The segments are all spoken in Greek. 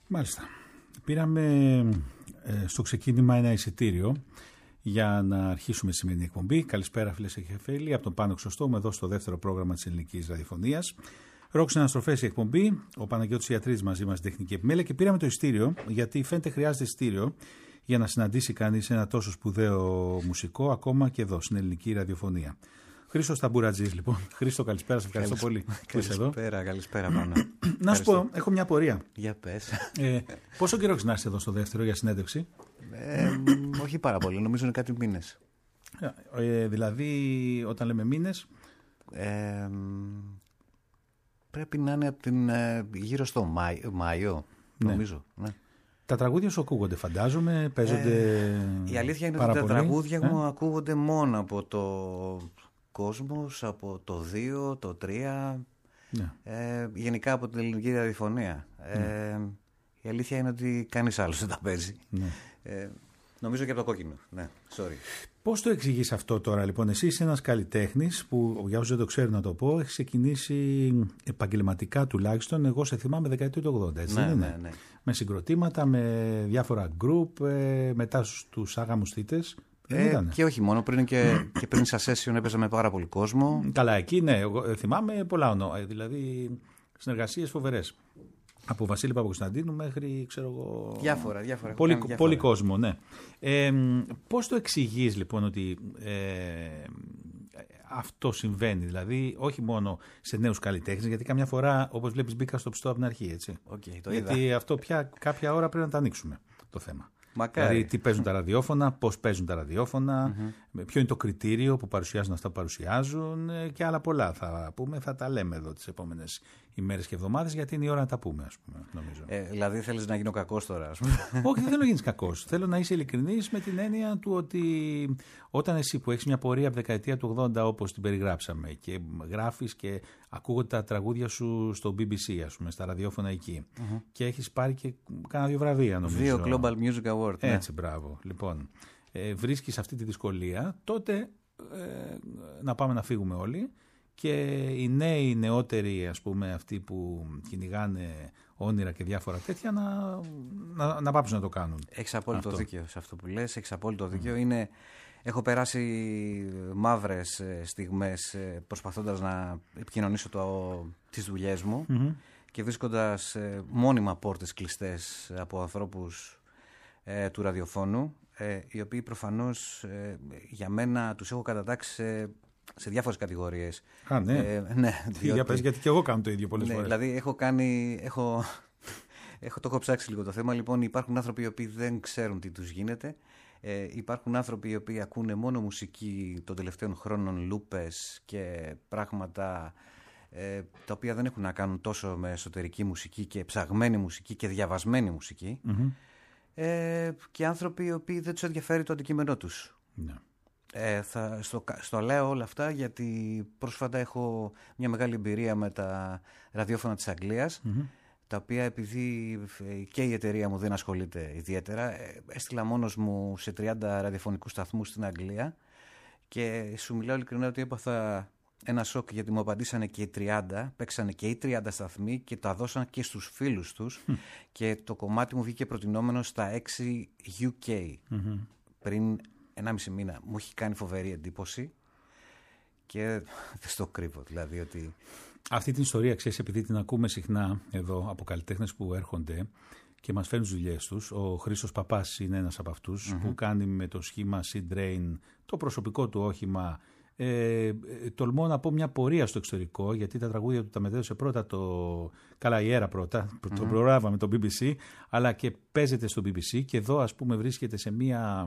Μάλιστα. Πήραμε στο ξεκίνημα ένα εισιτήριο για να αρχίσουμε τη σημερινή εκπομπή. Καλησπέρα, φίλες και φίλοι. Από τον Πάνο Χρυσοστόμου, εδώ στο δεύτερο πρόγραμμα της ελληνικής ραδιοφωνίας. Ρόξ Αναστροφές η εκπομπή. Ο Παναγιώτης Ιατρίδης μαζί μας, τεχνική επιμέλεια. Και πήραμε το εισιτήριο, γιατί φαίνεται χρειάζεται εισιτήριο για να συναντήσει κανείς ένα τόσο σπουδαίο μουσικό, ακόμα και εδώ στην ελληνική ραδιοφωνία. Χρήστος Ταμπουρατζής, λοιπόν. Χρήστο, καλησπέρα, σε ευχαριστώ πολύ. Καλησπέρα, Πάνο. Να σου πω, έχω μια απορία. Για πες. Πόσο καιρό έχεις να είσαι εδώ στο δεύτερο για συνέντευξη? Όχι πάρα πολύ, νομίζω είναι κάτι μήνες. Δηλαδή, όταν λέμε μήνες. Πρέπει να είναι από την, γύρω στο Μάιο, νομίζω. Ναι. Τα τραγούδια σου ακούγονται, φαντάζομαι, παίζονται. Η αλήθεια είναι ότι τα τραγούδια μου ακούγονται μόνο από το Κόσμος, από το 2, το 3, γενικά από την ελληνική ραδιοφωνία. Η αλήθεια είναι ότι κανείς άλλος δεν τα παίζει. Νομίζω και από το κόκκινο. Ναι, sorry. Πώς το εξηγείς αυτό τώρα, λοιπόν? Εσύ είσαι ένας καλλιτέχνης που, για όσους δεν το ξέρουν να το πω, έχει ξεκινήσει επαγγελματικά τουλάχιστον. Εγώ σε θυμάμαι δεκαετία του 80, έτσι δεν είναι? Ναι. Με συγκροτήματα, με διάφορα γκρουπ, μετά στους άγαμους θήτες. Και όχι μόνο, πριν και πριν στα session έπαιζα με πάρα πολύ κόσμο. Καλά, εκεί ναι, εγώ θυμάμαι πολλά δηλαδή συνεργασίες φοβερές. Από Βασίλη Παπακοσταντίνου μέχρι, ξέρω εγώ. Διάφορα. Πολύ κόσμο, ναι. Πώς το εξηγείς, λοιπόν, ότι αυτό συμβαίνει? Δηλαδή, όχι μόνο σε νέους καλλιτέχνες, γιατί καμιά φορά, όπως βλέπεις, μπήκα στο πιστό από την αρχή, έτσι. Το γιατί είδα. Αυτό πια κάποια ώρα πρέπει να τα ανοίξουμε το θέμα. Μακάρι. Δηλαδή, τι παίζουν τα ραδιόφωνα, πώς παίζουν τα ραδιόφωνα, ποιο είναι το κριτήριο που παρουσιάζουν αυτά που παρουσιάζουν και άλλα πολλά. Θα πούμε, θα τα λέμε εδώ τις επόμενες ημέρες και εβδομάδες, γιατί είναι η ώρα να τα πούμε, ας πούμε, νομίζω. Δηλαδή, θέλεις να γίνω κακός τώρα, ας πούμε? Όχι, δεν θέλω να γίνεις κακός. Θέλω να είσαι ειλικρινής με την έννοια του ότι όταν εσύ που έχεις μια πορεία από δεκαετία του 80, όπως την περιγράψαμε, και γράφεις και ακούγονται τα τραγούδια σου στο BBC, ας πούμε, στα ραδιόφωνα εκεί, και έχεις πάρει και κάνα 2 βραβεία, νομίζω. 2 Global Music Award. Έτσι, μπράβο. Λοιπόν, βρίσκεις αυτή τη δυσκολία, τότε να πάμε να φύγουμε όλοι. Και οι νέοι, οι νεότεροι, ας πούμε, αυτοί που κυνηγάνε όνειρα και διάφορα τέτοια, να πάψουν να το κάνουν. Έχεις απόλυτο δίκιο σε αυτό που λες. Έχεις απόλυτο δίκιο. Έχω περάσει μαύρες στιγμές προσπαθώντας να επικοινωνήσω τις δουλειές μου και βρίσκοντας μόνιμα πόρτες κλειστές από ανθρώπους του ραδιοφώνου, οι οποίοι προφανώς για μένα τους έχω κατατάξει σε διάφορες κατηγορίες. Ναι. Για πες, γιατί και εγώ κάνω το ίδιο πολλές φορές. Δηλαδή το έχω ψάξει λίγο το θέμα. Λοιπόν, υπάρχουν άνθρωποι οι οποίοι δεν ξέρουν τι τους γίνεται. Υπάρχουν άνθρωποι οι οποίοι ακούνε μόνο μουσική των τελευταίων χρόνων, λούπες και πράγματα τα οποία δεν έχουν να κάνουν τόσο με εσωτερική μουσική και ψαγμένη μουσική και διαβασμένη μουσική. Και άνθρωποι οι οποίοι δεν τους ενδιαφέρει το αντικείμενό τους. Ναι. Στο λέω όλα αυτά γιατί πρόσφατα έχω μια μεγάλη εμπειρία με τα ραδιόφωνα της Αγγλίας, τα οποία, επειδή και η εταιρεία μου δεν ασχολείται ιδιαίτερα, έστειλα μόνος μου σε 30 ραδιοφωνικούς σταθμούς στην Αγγλία και σου μιλάω ειλικρινά ότι έπαθα ένα σοκ, γιατί μου απαντήσανε και οι 30, παίξανε και οι 30 σταθμοί και τα δώσαν και στους φίλους τους και το κομμάτι μου βγήκε προτινόμενο στα 6 UK πριν 1,5 μήνα. Μου έχει κάνει φοβερή εντύπωση και δεν στο κρύβω, δηλαδή ότι... Αυτή την ιστορία, ξέρεις, επειδή την ακούμε συχνά εδώ από καλλιτέχνες που έρχονται και μας φέρνουν τις δουλειές τους. Ο Χρήστος Παπάς είναι ένας από αυτούς που κάνει με το σχήμα Sea Drain το προσωπικό του όχημα. Τολμώ να πω μια πορεία στο εξωτερικό, γιατί τα τραγούδια του τα μετέδωσε πρώτα καλά, η Έρα πρώτα, το προγράμμα με το BBC, αλλά και παίζεται στο BBC και εδώ, ας πούμε, βρίσκεται σε μια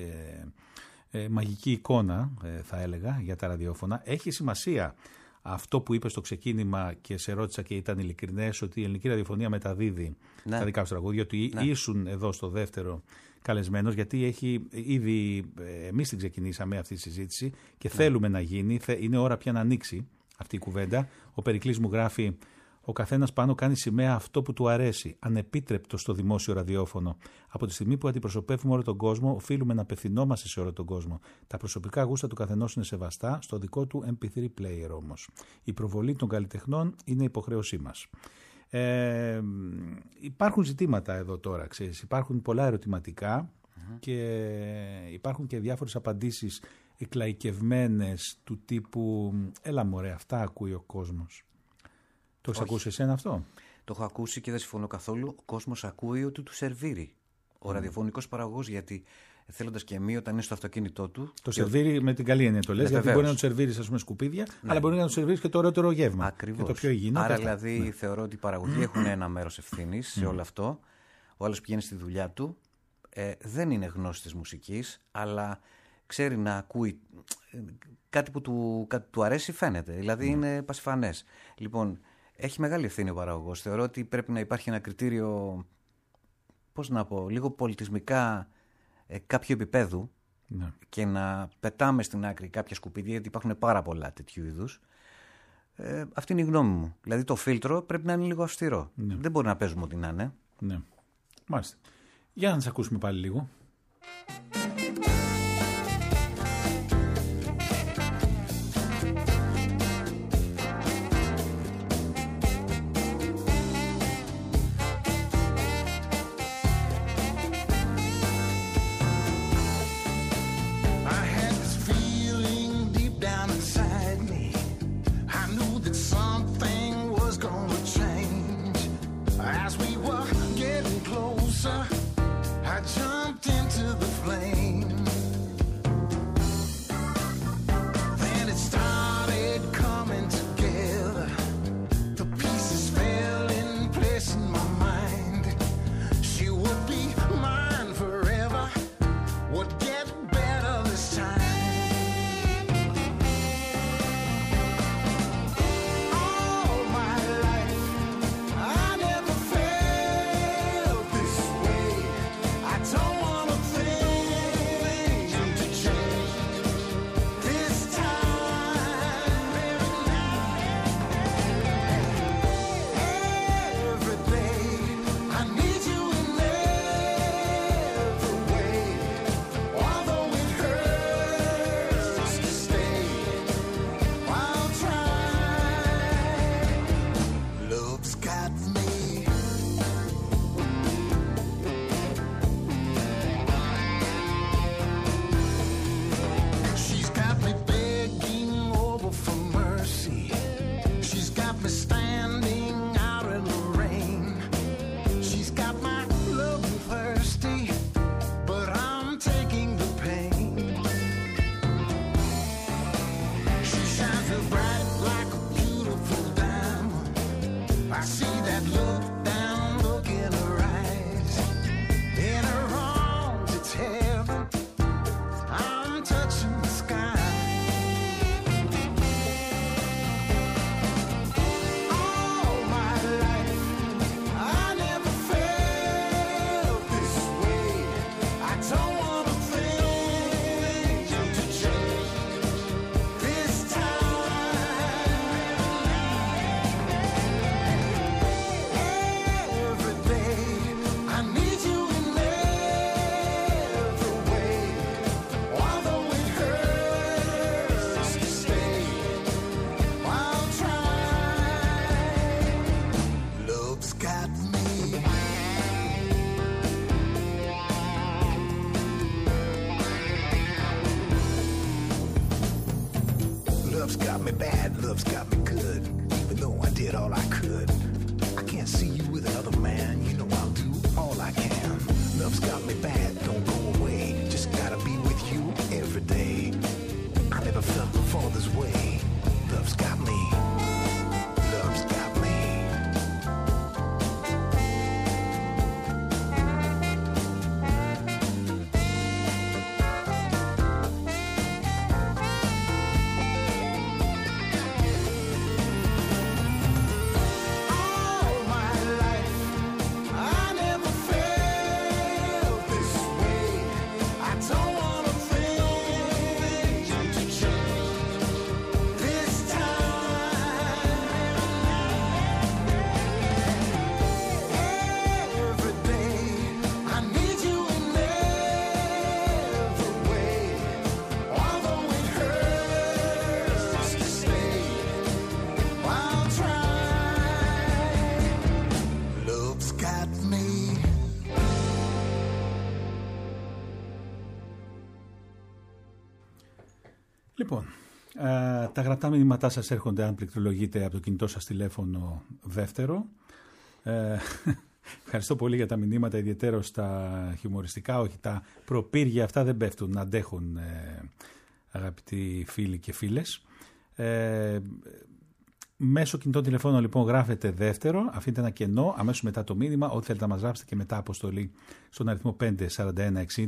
μαγική εικόνα, θα έλεγα, για τα ραδιόφωνα. Έχει σημασία αυτό που είπε στο ξεκίνημα και σε ρώτησα και ήταν ειλικρινές, ότι η ελληνική ραδιοφωνία μεταδίδει τα δικά σου τραγούδια, ότι ήσουν εδώ στο δεύτερο καλεσμένος, γιατί έχει ήδη, εμείς την ξεκινήσαμε αυτή τη συζήτηση και θέλουμε να γίνει, είναι ώρα πια να ανοίξει αυτή η κουβέντα. Ο Περικλής μου γράφει: ο καθένας πάνω κάνει σημαία αυτό που του αρέσει, ανεπίτρεπτο στο δημόσιο ραδιόφωνο. Από τη στιγμή που αντιπροσωπεύουμε όλο τον κόσμο, οφείλουμε να απευθυνόμαστε σε όλο τον κόσμο. Τα προσωπικά γούστα του καθενός είναι σεβαστά, στο δικό του MP3 player όμως. Η προβολή των καλλιτεχνών είναι υποχρέωσή μας. Υπάρχουν ζητήματα εδώ τώρα, ξέρεις. Υπάρχουν πολλά ερωτηματικά και υπάρχουν και διάφορες απαντήσεις εκλαϊκευμένες του τύπου «Έλα μωρέ, αυτά ακούει ο κόσμος». Το έχεις ακούσει εσένα αυτό? Το έχω ακούσει και δεν συμφωνώ καθόλου. Ο κόσμος ακούει ότι του σερβίρει. Ο ραδιοφωνικός παραγωγός, γιατί θέλοντας και εμεί, όταν είναι στο αυτοκίνητό του. Το σερβίρει με την καλή έννοια το λες, γιατί μπορεί να του σερβίρει, ας πούμε, σκουπίδια, αλλά μπορεί να του σερβίρει και το ωραιότερο γεύμα. Ακριβώς. Και το πιο υγιεινό. Άρα, δηλαδή, θεωρώ ότι οι παραγωγοί έχουν ένα μέρος ευθύνης σε όλο αυτό. Ο άλλος πηγαίνει στη δουλειά του, δεν είναι γνώστης της μουσικής, αλλά ξέρει να ακούει κάτι που του αρέσει, φαίνεται. Δηλαδή, είναι πασιφανές. Λοιπόν, έχει μεγάλη ευθύνη ο παραγωγός. Θεωρώ ότι πρέπει να υπάρχει ένα κριτήριο, πώς να πω, λίγο πολιτισμικά κάποιο επίπεδου, και να πετάμε στην άκρη κάποια σκουπίδια, γιατί υπάρχουν πάρα πολλά τέτοιου είδους. Αυτή είναι η γνώμη μου. Δηλαδή το φίλτρο πρέπει να είναι λίγο αυστηρό. Δεν μπορεί να παίζουμε ό,τι να είναι. Ναι. Μάλιστα. Για να σας ακούσουμε πάλι λίγο. Λοιπόν, τα γραπτά μηνύματά σας έρχονται, αν πληκτρολογείτε, από το κινητό σας τηλέφωνο δεύτερο. Ευχαριστώ πολύ για τα μηνύματα, ιδιαίτερα στα χιουμοριστικά. Όχι, τα προπύργια αυτά δεν πέφτουν, αντέχουν, αγαπητοί φίλοι και φίλες. Μέσω κινητών τηλεφώνων λοιπόν γράφετε δεύτερο, αφήνετε ένα κενό αμέσως μετά το μήνυμα, ό,τι θέλετε να μας γράψετε, και μετά αποστολή στον αριθμό 54160,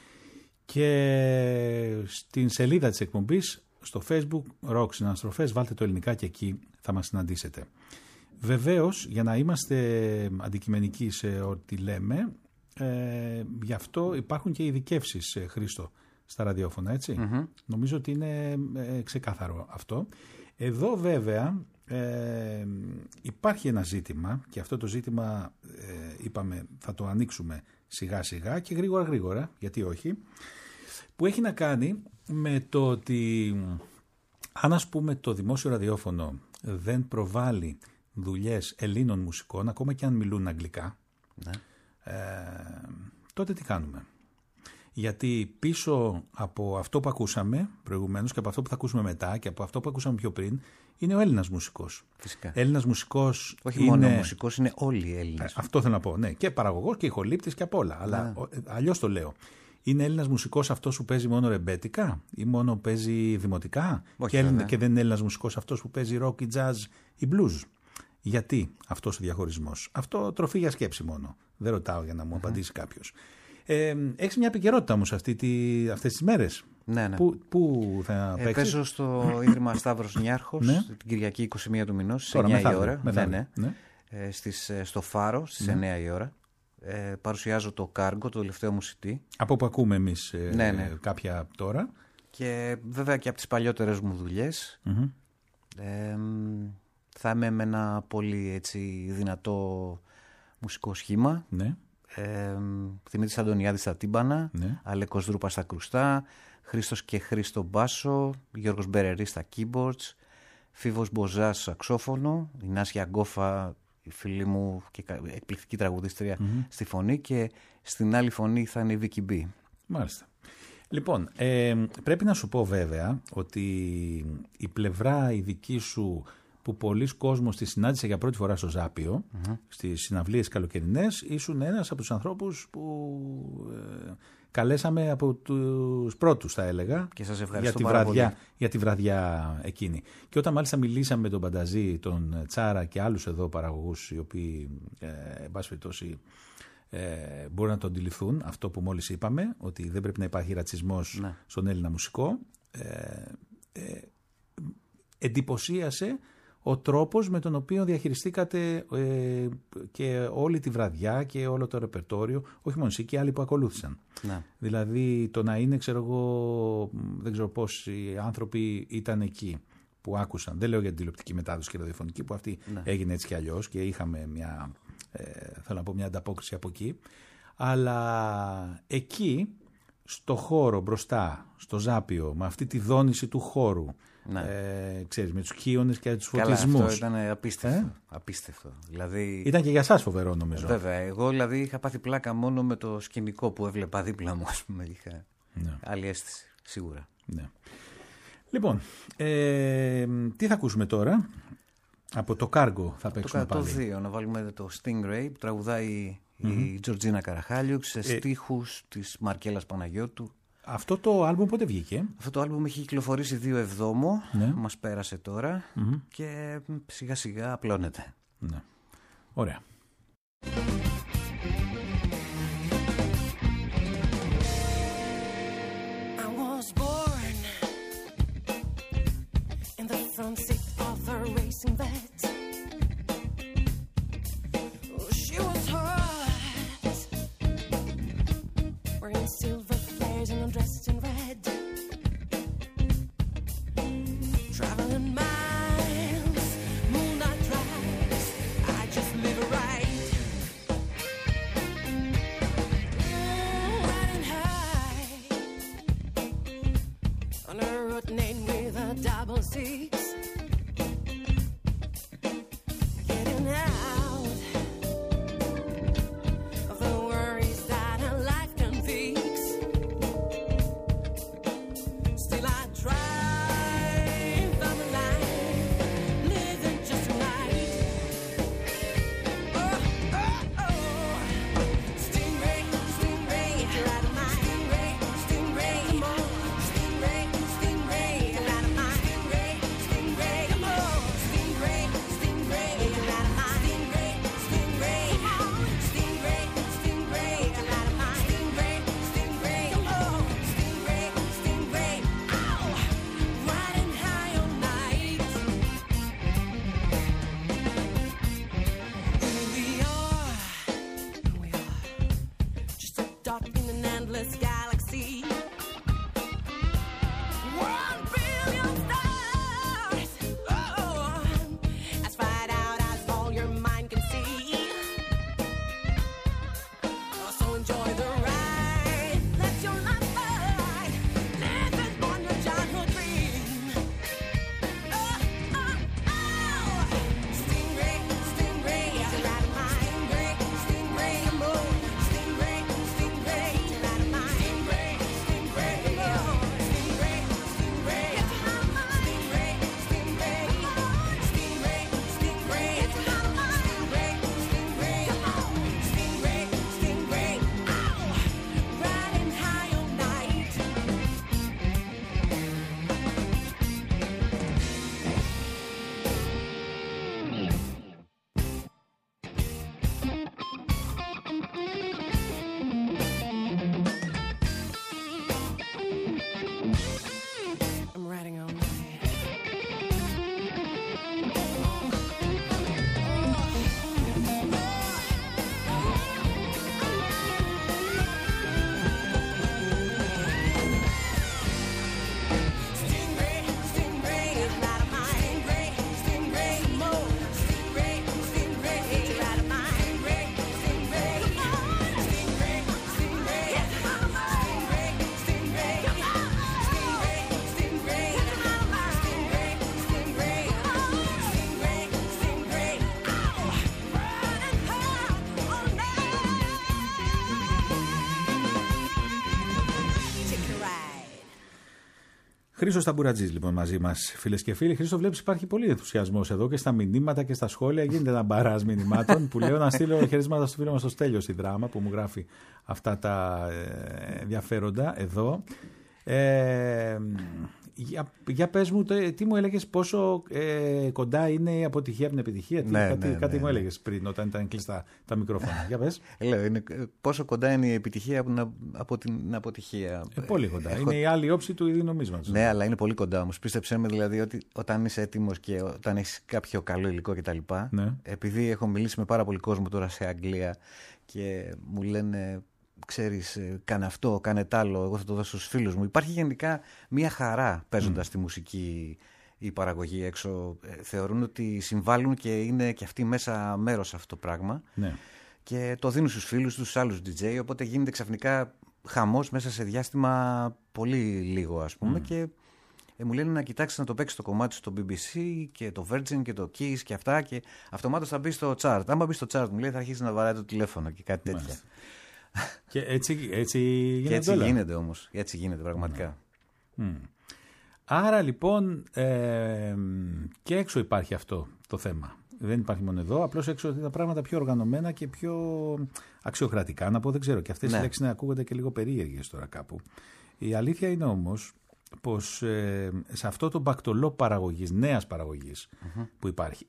και στην σελίδα της εκπομπής στο Facebook Rock Συναναστροφές βάλτε το ελληνικά και εκεί θα μας συναντήσετε. Βεβαίως, για να είμαστε αντικειμενικοί σε ό,τι λέμε, γι' αυτό υπάρχουν και ειδικεύσεις, Χρήστο, στα ραδιόφωνα, έτσι. Νομίζω ότι είναι ξεκάθαρο αυτό. Εδώ βέβαια υπάρχει ένα ζήτημα, και αυτό το ζήτημα είπαμε θα το ανοίξουμε σιγά σιγά και γρήγορα, γιατί όχι, που έχει να κάνει με το ότι αν, ας πούμε, το δημόσιο ραδιόφωνο δεν προβάλλει δουλειές Ελλήνων μουσικών, ακόμα και αν μιλούν αγγλικά, τότε τι κάνουμε? Γιατί πίσω από αυτό που ακούσαμε προηγουμένως και από αυτό που θα ακούσουμε μετά και από αυτό που ακούσαμε πιο πριν, είναι ο Έλληνας μουσικός. Φυσικά. Έλληνας μουσικός. Όχι μόνο μουσικός, είναι όλοι οι Έλληνες. Αυτό θέλω να πω. Ναι, και παραγωγός και ηχολήπτης και απ' όλα. Αλλά αλλιώς το λέω. Είναι Έλληνας μουσικός αυτός που παίζει μόνο ρεμπέτικα ή μόνο παίζει δημοτικά? Και δεν είναι Έλληνας μουσικός αυτός που παίζει rock ή jazz ή blues? Γιατί αυτός ο διαχωρισμός? Αυτό τροφή για σκέψη μόνο. Δεν ρωτάω για να μου απαντήσει κάποιος. Έχεις μια επικαιρότητα όμως αυτές τις μέρες? Ναι. Πού θα παίξεις? Παίζω στο Ίδρυμα Σταύρος Νιάρχος την Κυριακή 21 του μηνός στις 9 η ώρα. Στο Φάρο στις 9 η ώρα. Παρουσιάζω το Κάργο, το τελευταίο μου CD. Από που ακούμε εμείς κάποια τώρα. Και βέβαια και από τις παλιότερες μου δουλειές. Θα είμαι με ένα πολύ έτσι δυνατό μουσικό σχήμα. Ναι. Δημήτρης Αντωνιάδης στα τύμπανα, Αλέκος Δρούπας στα κρουστά, Χρήστος και Χρήστο μπάσο, Γιώργος Μπερερής στα keyboards, Φίβος Μποζάς σαξόφωνο, η Νάσια Αγκόφα, η φίλη μου και εκπληκτική τραγουδίστρια, στη φωνή, και στην άλλη φωνή θα είναι η Βίκη Μπι. Μάλιστα. Λοιπόν, πρέπει να σου πω βέβαια ότι η πλευρά η δική σου, που πολλοί κόσμος τη συνάντησε για πρώτη φορά στο Ζάπιο, στις συναυλίες καλοκαιρινές, ήσουν ένας από τους ανθρώπους που καλέσαμε από τους πρώτους, θα έλεγα, και σας ευχαριστώ για τη βραδιά εκείνη. Και όταν μάλιστα μιλήσαμε με τον Πανταζή, τον Τσάρα και άλλους εδώ παραγωγούς, οι οποίοι, εν πάση περιπτώσει, μπορούν να το αντιληφθούν αυτό που μόλις είπαμε, ότι δεν πρέπει να υπάρχει ρατσισμός στον Έλληνα μουσικό, εντυπωσίασε ο τρόπος με τον οποίο διαχειριστήκατε και όλη τη βραδιά και όλο το ρεπερτόριο, όχι μόνο εσύ και άλλοι που ακολούθησαν. Δηλαδή το να είναι, δεν ξέρω πόσοι άνθρωποι ήταν εκεί που άκουσαν. Δεν λέω για την τηλεοπτική μετάδοση και ραδιοφωνική, που αυτή έγινε έτσι κι αλλιώς και είχαμε μια ανταπόκριση από εκεί. Αλλά εκεί, στο χώρο μπροστά, στο Ζάπιο, με αυτή τη δόνηση του χώρου, ξέρεις, με τους κύονες και τους φωτισμούς. Αυτό ήταν απίστευτο. Δηλαδή, ήταν και για εσάς φοβερό, νομίζω. Βέβαια. Εγώ δηλαδή είχα πάθει πλάκα μόνο με το σκηνικό που έβλεπα δίπλα μου, ας πούμε. Είχα άλλη αίσθηση, σίγουρα. Ναι. Λοιπόν, τι θα ακούσουμε τώρα? Από το Κάργο θα παίξουμε πάλι. Το 2, να βάλουμε το Stingray που τραγουδάει η Τζορτζίνα Καραχάλιουξ σε στίχους της Μαρκέλας Παναγιώτου. Αυτό το άλμπουμ πότε βγήκε? Αυτό το άλμπουμ έχει κυκλοφορήσει 2/7, μας πέρασε τώρα και σιγά σιγά απλώνεται. Ναι. Ωραία. I was born in the front seat of a racing vet. She was hot, wearing silver flares and dressed in red, traveling miles, moonlight drives. I just live right, riding high on a road named with a double six. Getting out of the worries that a life can fix. Still I try Χρήστος Ταμπουρατζής λοιπόν μαζί μας, φίλες και φίλοι. Χρήστο, βλέπεις υπάρχει πολύ ενθουσιασμός εδώ και στα μηνύματα και στα σχόλια. Γίνεται ένα μπαράζ μηνυμάτων που λέω να στείλω χαιρετίσματα στο φίλο μας το Στέλιο στη Δράμα που μου γράφει αυτά τα ενδιαφέροντα εδώ. Για πες μου, τι μου έλεγες, πόσο κοντά είναι η αποτυχία από την επιτυχία? Κάτι μου έλεγες πριν όταν ήταν κλειστά τα μικρόφωνα. Για πες. Λέω, πόσο κοντά είναι η επιτυχία από την αποτυχία? Πολύ κοντά. Είναι η άλλη όψη του ίδιου νομίσματος. Ναι, αλλά είναι πολύ κοντά όμως. Πίστεψέ με δηλαδή ότι όταν είσαι έτοιμος και όταν έχεις κάποιο καλό υλικό κτλ. Ναι. Επειδή έχω μιλήσει με πάρα πολύ κόσμο τώρα σε Αγγλία και μου λένε, ξέρεις, κάνε αυτό, κάνε τ' άλλο, εγώ θα το δώσω στους φίλους μου. Υπάρχει γενικά μια χαρά παίζοντας τη μουσική, η παραγωγή έξω. Θεωρούν ότι συμβάλλουν και είναι και αυτοί μέσα μέρος σε αυτό το πράγμα. Ναι. Και το δίνουν στους φίλους τους, στους άλλους DJ, οπότε γίνεται ξαφνικά χαμός μέσα σε διάστημα πολύ λίγο, ας πούμε. Και μου λένε να κοιτάξεις να το παίξεις το κομμάτι στο BBC και το Virgin και το Kiss και αυτά, και αυτομάτως θα μπει στο chart. Άμα μπει στο chart, μου λέει, θα αρχίσει να βαράει το τηλέφωνο και κάτι τέτοια. Και έτσι γίνεται. Και έτσι γίνεται όμως. Έτσι γίνεται πραγματικά. Άρα λοιπόν και έξω υπάρχει αυτό το θέμα. Δεν υπάρχει μόνο εδώ. Απλώς έξω είναι τα πράγματα πιο οργανωμένα και πιο αξιοκρατικά. Να πω, δεν ξέρω. Και αυτές οι λέξεις να ακούγονται και λίγο περίεργες τώρα κάπου. Η αλήθεια είναι όμως πως σε αυτό το μπακτολό παραγωγής, νέας παραγωγής που υπάρχει,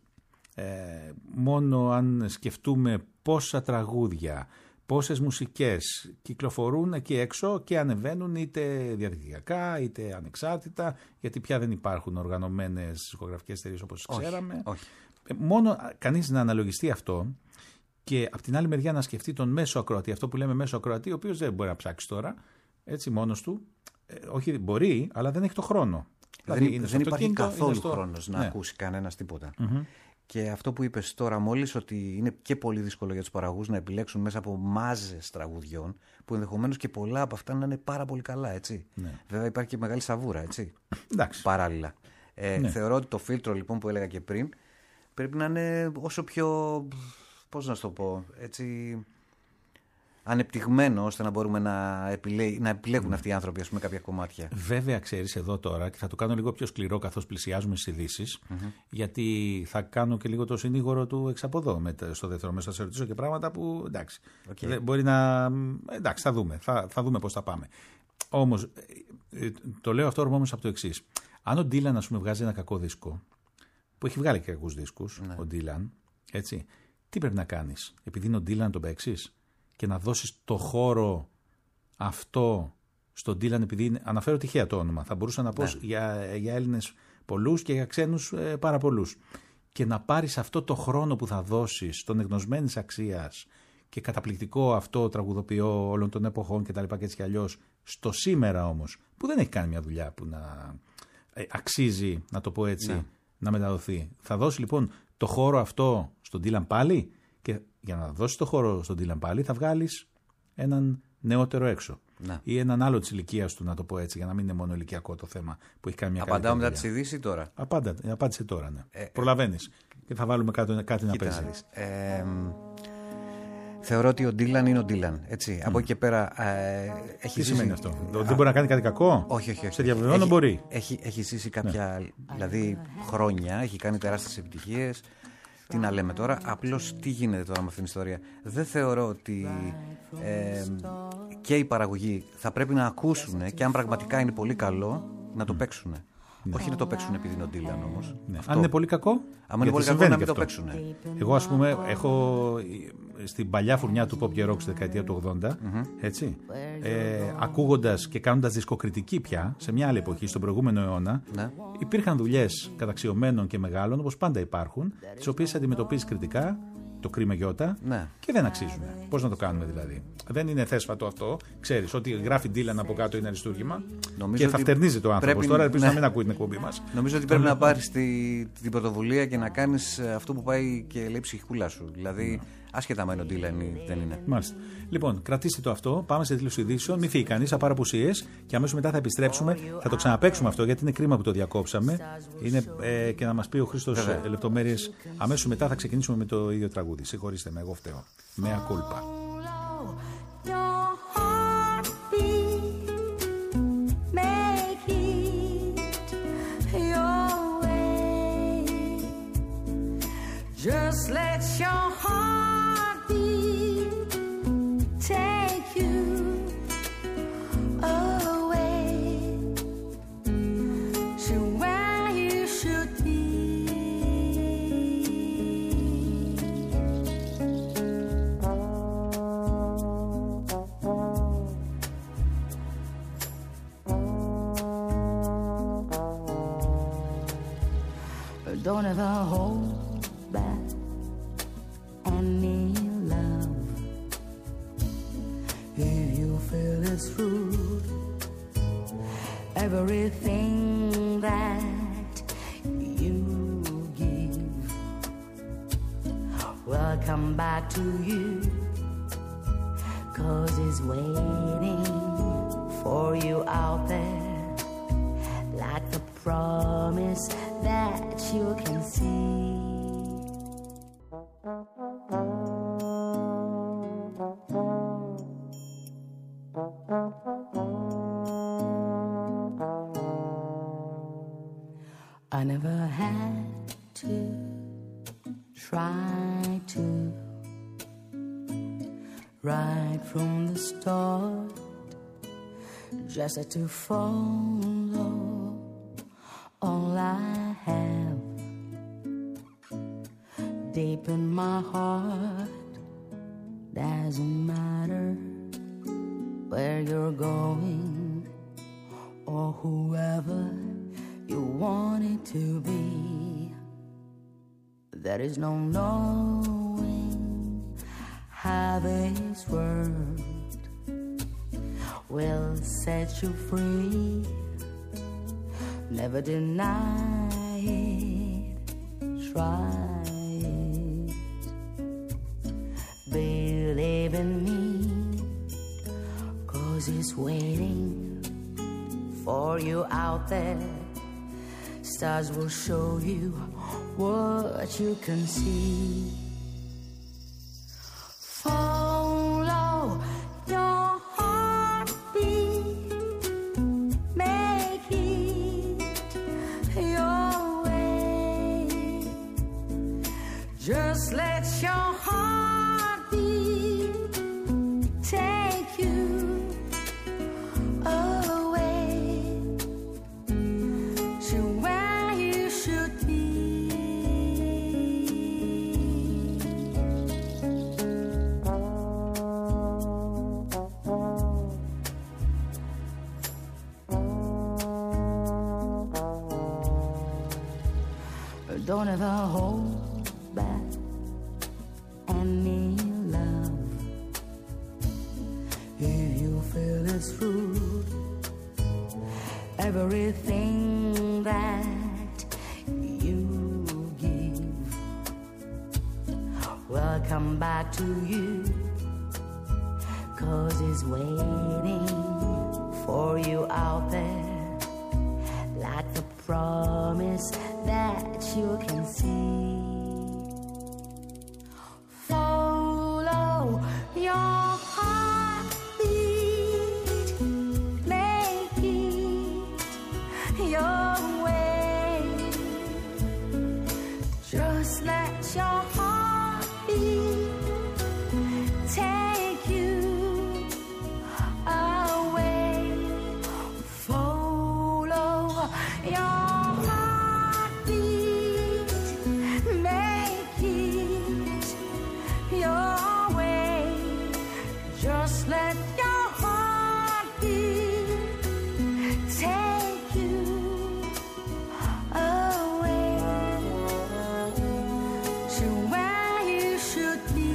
μόνο αν σκεφτούμε πόσα τραγούδια, πόσες μουσικές κυκλοφορούν εκεί έξω και ανεβαίνουν είτε διαδικτυακά είτε ανεξάρτητα, γιατί πια δεν υπάρχουν οργανωμένες δισκογραφικές εταιρείες όπως ξέραμε. Όχι. Μόνο κανείς να αναλογιστεί αυτό και από την άλλη μεριά να σκεφτεί τον μέσο ακροατή, αυτό που λέμε μέσο ακροατή, ο οποίος δεν μπορεί να ψάξει τώρα έτσι μόνος του. Όχι, μπορεί, αλλά δεν έχει το χρόνο. Δεν υπάρχει καθόλου χρόνος να ακούσει κανένας τίποτα. Και αυτό που είπες τώρα μόλις, ότι είναι και πολύ δύσκολο για τους παραγωγούς να επιλέξουν μέσα από μάζες τραγουδιών, που ενδεχομένως και πολλά από αυτά να είναι πάρα πολύ καλά, έτσι. Ναι. Βέβαια υπάρχει και μεγάλη σαβούρα, έτσι. Παράλληλα. Θεωρώ ότι το φίλτρο λοιπόν που έλεγα και πριν πρέπει να είναι όσο πιο, πώς να σου το πω, έτσι, ανεπτυγμένο, ώστε να μπορούμε να επιλέγουν αυτοί οι άνθρωποι, ας πούμε, κάποια κομμάτια. Βέβαια, ξέρεις, εδώ τώρα, και θα το κάνω λίγο πιο σκληρό καθώς πλησιάζουμε στις ειδήσεις, γιατί θα κάνω και λίγο το συνήγορο του εξαποδό στο δεύτερο μέσα, θα σε ρωτήσω και πράγματα που εντάξει. Μπορεί να. Εντάξει, θα δούμε. Θα δούμε πώς θα πάμε. Όμως, το λέω αυτό όμως από το εξής. Αν ο Ντίλαν, ας πούμε, βγάζει ένα κακό δίσκο, που έχει βγάλει και κακούς δίσκους, ο Ντίλαν, έτσι, τι πρέπει να κάνεις? Επειδή είναι ο Ντίλαν, τον παίξεις και να δώσεις το χώρο αυτό στον Ντίλαν, επειδή αναφέρω τυχαία το όνομα, θα μπορούσα να πω για Έλληνες πολλούς και για ξένους πάρα πολλούς, και να πάρεις αυτό το χρόνο που θα δώσεις των εγνωσμένης αξίας και καταπληκτικό αυτό τραγουδοποιό όλων των εποχών και τα λοιπά και έτσι κι αλλιώς, στο σήμερα όμως, που δεν έχει κάνει μια δουλειά που να αξίζει, να το πω έτσι, να μεταδοθεί. Θα δώσει λοιπόν το χώρο αυτό στον Ντίλαν πάλι, και για να δώσεις το χώρο στον Ντίλαν πάλι θα βγάλεις έναν νεότερο έξω. Ή έναν άλλο της ηλικίας του, να το πω έτσι, για να μην είναι μόνο ηλικιακό το θέμα που έχει κάνει μια καλή. Απαντάω μετά τις ειδήσεις τώρα. Απάντησε τώρα, ναι. Προλαβαίνεις. Και θα βάλουμε κάτι να παίζει. Θεωρώ ότι ο Ντίλαν είναι ο Ντίλαν. Από εκεί και πέρα. Τι σημαίνει αυτό? Δεν μπορεί να κάνει κάτι κακό? Όχι. Σε διαβεβαιώνω, μπορεί. Έχει ζήσει κάποια δηλαδή χρόνια, έχει κάνει τεράστιες επιτυχίες. Τι να λέμε τώρα, απλώς τι γίνεται τώρα με αυτήν την ιστορία? Δεν θεωρώ ότι και οι παραγωγοί θα πρέπει να ακούσουν και αν πραγματικά είναι πολύ καλό να το παίξουν. Όχι να το παίξουν επειδή είναι ο Ντίλαν όμως. Αν είναι πολύ κακό, αν είναι πολύ κακό να μην το παίξουν. Εγώ, ας πούμε, έχω στην παλιά φουρνιά του pop και rock στη δεκαετία του 80, έτσι, ακούγοντας και κάνοντας δισκοκριτική πια σε μια άλλη εποχή, στον προηγούμενο αιώνα, υπήρχαν δουλειές καταξιωμένων και μεγάλων, όπως πάντα υπάρχουν, τις οποίες αντιμετωπίζεις κριτικά, το κρίμα γιώτα, και δεν αξίζουν. Πώς να το κάνουμε δηλαδή? Δεν είναι θέσφατο αυτό. Ξέρεις ότι γράφει Ντίλαν από κάτω είναι αριστούργημα και θα φτερνίζεται ο άνθρωπος. Τώρα ελπίζω να μην ακούει την εκπομπή μας. Νομίζω ότι πρέπει να πάρεις την πρωτοβουλία και να κάνεις αυτό που πάει και λέει η ψυχικούλα σου. Δηλαδή, άσχετα με ο Ντίλαν ή δεν είναι. Μάλιστα. Λοιπόν, κρατήστε το αυτό. Πάμε σε δήλωση ειδήσεων. Μην φύγει κανείς, θα πάρω απουσίες και αμέσως μετά θα επιστρέψουμε. Θα το ξαναπαίξουμε αυτό, γιατί είναι κρίμα που το διακόψαμε. Είναι και να μας πει ο Χρήστος λεπτομέρειες. Αμέσως μετά θα ξεκινήσουμε με το ίδιο τραγούδι. Συγχωρήστε με, εγώ φταίω. Μea culpa. Your heartbeat, make it Just let your heartbeat take you away to where you should be. Don't ever hold back any love. If you feel it's true, everything that you give will come back to you, 'cause it's waiting for you out there, like the promise that you can see. I never had to try to, right from the start, just had to follow all I have deep in my heart. Doesn't matter where you're going or whoever you want it to be. There is no knowing how this world will set you free. Never deny it, try it. Believe in me, 'cause it's waiting for you out there. Stars will show you what you can see. Follow your heartbeat, make it your way. Just let your heartbeat take you away to where you should be. Don't ever hold back any love. If you feel it's true, everything that you give will come back to you, 'cause it's waiting for you out there, like the promise that you can see. Follow your heartbeat, make it your way. Just let your heartbeat take you away. Follow your let your heartbeat take you away to where you should be.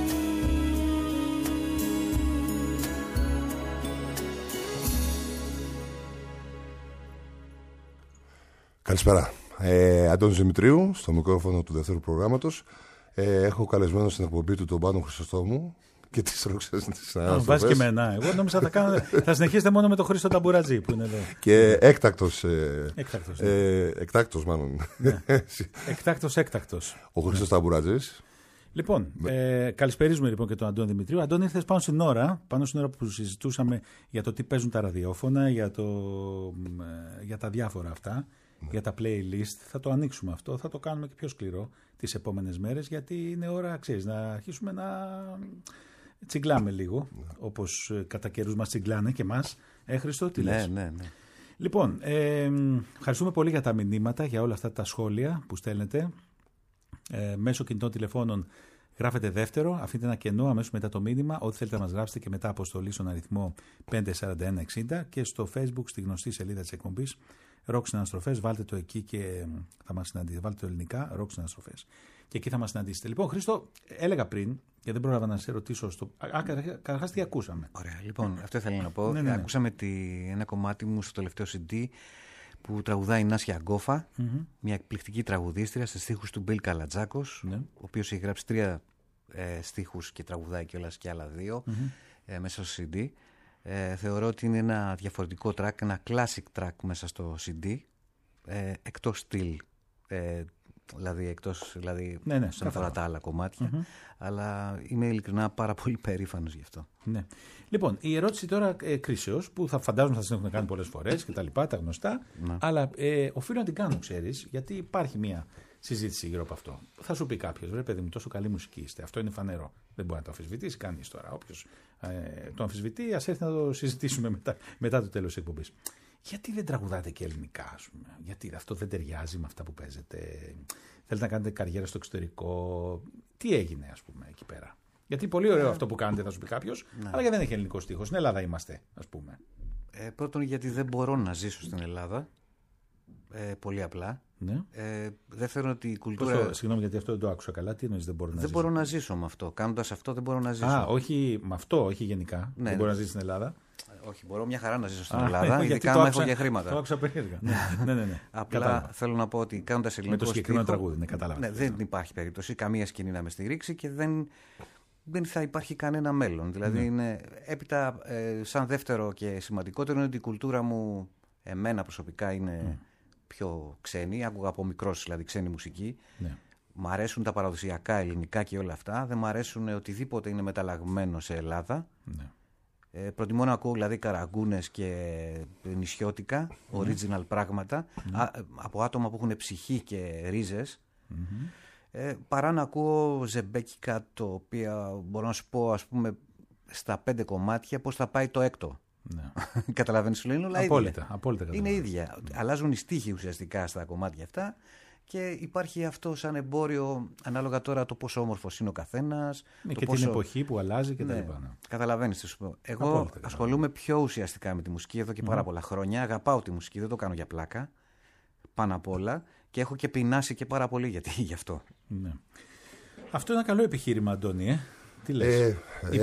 Καλησπέρα. Αντώνης Δημητρίου, στο μικρόφωνο του δεύτερου προγράμματος. Έχω καλεσμένο στην εκπομπή του τον Πάνο Χρυσοστόμου και τις Ρόξες της Ανάστασης. Βάζει και εμένα. Εγώ νόμιζα θα συνεχίσετε μόνο με τον Χρήστο Ταμπουρατζή που είναι εδώ. Και έκτακτος. Έκτακτος μάλλον. Ναι. Έκτακτος. Ο Χρήστος Ταμπουρατζής. Λοιπόν, καλησπερίζουμε λοιπόν και τον Αντώνη Δημητρίου. Αντώνη, ήρθες πάνω στην ώρα που συζητούσαμε για το τι παίζουν τα ραδιόφωνα, για τα διάφορα αυτά. για τα playlist. Θα το ανοίξουμε αυτό, θα το κάνουμε και πιο σκληρό τις επόμενες μέρες, γιατί είναι ώρα, ξέρεις, να αρχίσουμε να τσιγκλάμε λίγο, όπως κατά καιρούς μας τσιγκλάνε και μας. Χρήστο, τι λες? Ναι. Λοιπόν, ευχαριστούμε πολύ για τα μηνύματα, για όλα αυτά τα σχόλια που στέλνετε. Μέσω κινητών τηλεφώνων γράφετε δεύτερο, αφήνετε ένα κενό αμέσως μετά το μήνυμα, ό,τι θέλετε να μας γράψετε και μετά αποστολή στον αριθμό 54160 και στο Facebook στη γνωστή σελίδα της εκπομπής Rock Συναναστροφές, βάλτε το εκεί και θα μας συναντήσετε. Βάλτε το ελληνικά Rock Συναναστροφές και εκεί θα μας συναντήσετε. Λοιπόν, Χρήστο, έλεγα πριν και δεν πρόλαβα να σε ρωτήσω. Καταρχάς, τι ακούσαμε? Ωραία, λοιπόν, αυτό ήθελα να πω. Ναι. Ακούσαμε ένα κομμάτι μου στο τελευταίο CD που τραγουδάει η Νάσια Αγκόφα, μια εκπληκτική τραγουδίστρια σε στίχους του Μπιλ Καλατζάκος, ο οποίος έχει γράψει 3 στίχους και τραγουδάει κιόλας και άλλα 2 μέσα στο CD. Θεωρώ ότι είναι ένα διαφορετικό track, ένα classic track μέσα στο CD, εκτός στυλ, δηλαδή σαν αφορά τα άλλα κομμάτια, αλλά είμαι ειλικρινά πάρα πολύ περήφανος γι' αυτό. Ναι. Λοιπόν, η ερώτηση τώρα κρίσεως, που θα φαντάζομαι θα την έχουν κάνει πολλές φορές και τα λοιπά, τα γνωστά, αλλά οφείλω να την κάνω, ξέρεις, γιατί υπάρχει μια συζήτηση γύρω από αυτό. Θα σου πει κάποιος, ρε παιδί μου, τόσο καλή μουσική είστε, αυτό είναι φανερό. Δεν μπορεί να το αμφισβητήσει κανείς τώρα. Όποιος το αμφισβητεί, ας έρθει να το συζητήσουμε μετά το τέλος της εκπομπής. Γιατί δεν τραγουδάτε και ελληνικά, ας πούμε? Γιατί αυτό δεν ταιριάζει με αυτά που παίζετε? Θέλετε να κάνετε καριέρα στο εξωτερικό? Τι έγινε, ας πούμε, εκεί πέρα? Γιατί πολύ ωραίο αυτό που κάνετε, θα σου πει κάποιος, αλλά γιατί δεν έχει ελληνικό στίχος. Στην Ελλάδα είμαστε, ας πούμε. Πρώτον, γιατί δεν μπορώ να ζήσω στην Ελλάδα. Πολύ απλά. Ναι. Δεύτερον, ότι η κουλτούρα. Συγγνώμη, γιατί αυτό δεν το άκουσα καλά. Τι εννοείς δεν μπορώ να ζήσω? Δεν μπορώ να ζήσω με αυτό. Κάνοντας αυτό, δεν μπορώ να ζήσω. Όχι με αυτό, όχι γενικά. Ναι, δεν μπορώ να ζήσω στην Ελλάδα. Όχι, μπορώ μια χαρά να ζήσω στην Ελλάδα, ειδικά άμα έχω για χρήματα. Το άκουσα περίεργα. ναι. Απλά κατάλαβα. Θέλω να πω ότι κάνοντας ελληνικό. Με το συγκεκριμένο τραγούδι, κατάλαβα. Ναι, δεν υπάρχει περίπτωση καμία σκηνή να με στηρίξει και δεν θα υπάρχει κανένα μέλλον. Δηλαδή, είναι έπειτα, σαν δεύτερο και σημαντικότερο, είναι ότι η κουλτούρα μου, εμένα προσωπικά, είναι πιο ξένη. Άκουγα από μικρός, δηλαδή, ξένη μουσική. Ναι. Μ' αρέσουν τα παραδοσιακά ελληνικά και όλα αυτά. Δεν μ' αρέσουν οτιδήποτε είναι μεταλλαγμένο σε Ελλάδα. Ναι. Προτιμώ να ακούω, δηλαδή, καραγκούνες και νησιώτικα, original πράγματα, από άτομα που έχουν ψυχή και ρίζες, παρά να ακούω ζεμπέκικα, το οποίο μπορώ να σου πω, ας πούμε, στα 5 κομμάτια πώς θα πάει το έκτο. Ναι. Καταλαβαίνεις, σου λένε όλα απόλυτα. Είναι ίδια. Αλλάζουν οι στίχοι ουσιαστικά στα κομμάτια αυτά. Και υπάρχει αυτό σαν εμπόριο, ανάλογα τώρα το πόσο όμορφος είναι ο καθένας. Και την εποχή που αλλάζει και τα λοιπά. Καταλαβαίνεις τι σου πω. Εγώ ασχολούμαι πιο ουσιαστικά με τη μουσική εδώ και πάρα πολλά χρόνια. Αγαπάω τη μουσική, δεν το κάνω για πλάκα. Πάνω απ' όλα. Και έχω και πεινάσει και πάρα πολύ γι' αυτό. Ναι. Αυτό είναι ένα καλό επιχείρημα, Αντώνη. Τι λες?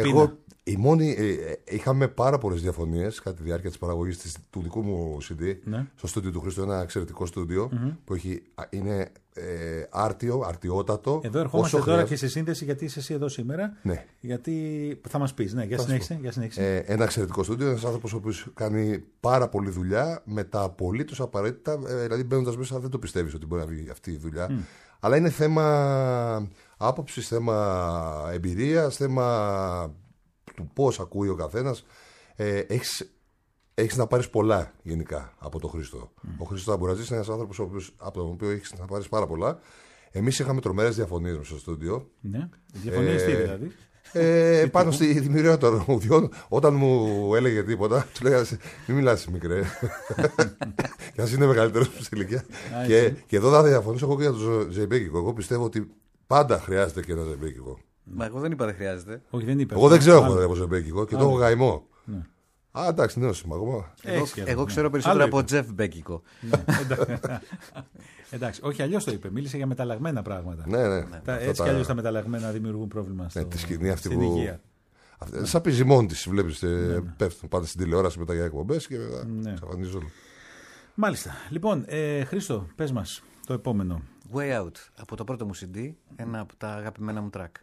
Είχαμε πάρα πολλές διαφωνίες κατά τη διάρκεια της παραγωγής του δικού μου CD, στο στούντιο του Χρήστο, ένα εξαιρετικό στούντιο που είναι αρτιότατο. Εδώ ερχόμαστε τώρα και σε σύνδεση, γιατί είσαι εσύ εδώ σήμερα. Ναι. Γιατί θα μας πεις, για συνέχισε. Ένα εξαιρετικό στούντιο, ένας άνθρωπος ο οποίος κάνει πάρα πολλή δουλειά με τα απολύτως απαραίτητα, δηλαδή μπαίνοντας μέσα δεν το πιστεύεις ότι μπορεί να βγει αυτή η δουλειά. Αλλά είναι θέμα άποψης, θέμα εμπειρίας, θέμα του πώς ακούει ο καθένας. Έχεις να πάρεις πολλά γενικά από τον Χρήστο. Ο Χρήστος Ταμπουρατζής είναι ένας άνθρωπος από τον οποίο έχεις να πάρεις πάρα πολλά. Εμείς είχαμε τρομερές διαφωνίες στο στούντιο. Ναι, διαφωνίες τι δηλαδή? Πάνω στη δημιουργία των τραγουδιών, όταν μου έλεγε τίποτα, του λέγα μην μιλάς μικρέ. Και ας είναι μεγαλύτερος στην ηλικία. Και εδώ θα διαφωνήσω εγώ και για το ζεμπέκικο. Εγώ πιστεύω ότι πάντα χρειάζεται και ένα ζεμπέκικο. Μα εγώ δεν είπα δεν χρειάζεται. Όχι, δεν είπα. Εγώ δεν ξέρω από ζεμπέκικο και το έχω γαϊμό. Εντάξει, νέο σημαγμό. Εγώ ξέρω περισσότερο από Τζεφ Μπέκικο. Εντάξει, όχι, αλλιώς το είπε. Μίλησε για μεταλλαγμένα πράγματα. Ναι. Έτσι κι αλλιώς τα μεταλλαγμένα δημιουργούν πρόβλημα στην υγεία. Σαν πεζιμόν τη βλέπει. Πέφτουν πάντα στην τηλεόραση μετά για εκπομπές και εξαφανίζουν. Μάλιστα. Λοιπόν, Χρήστο, πες μας το επόμενο. Way Out, από το πρώτο μου CD, ένα από τα αγαπημένα μου track.